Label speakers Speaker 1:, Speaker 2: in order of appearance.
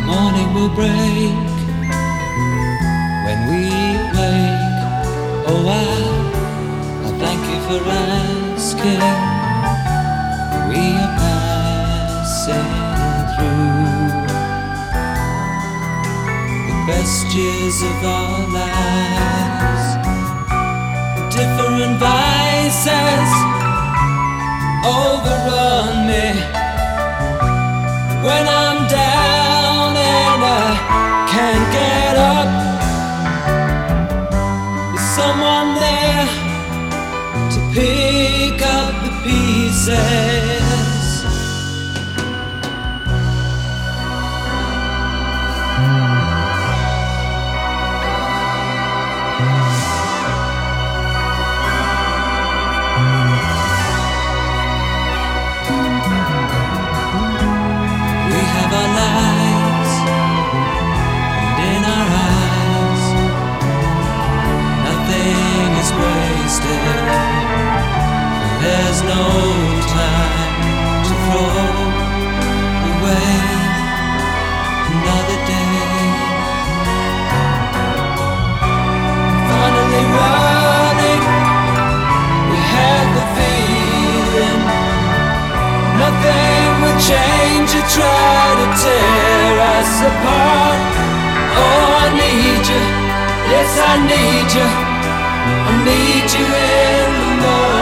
Speaker 1: Morning will break when we wake. Oh, I'll thank you for asking. We are passing through the best years of our lives. Different vices overrun me when I'm down and I can't get up. Is someone there to pick up the pieces? There's no time to throw away another day. Finally running, we had the feeling nothing would change or try to tear us apart. Oh, I need you, yes I need you. I need you in the morning.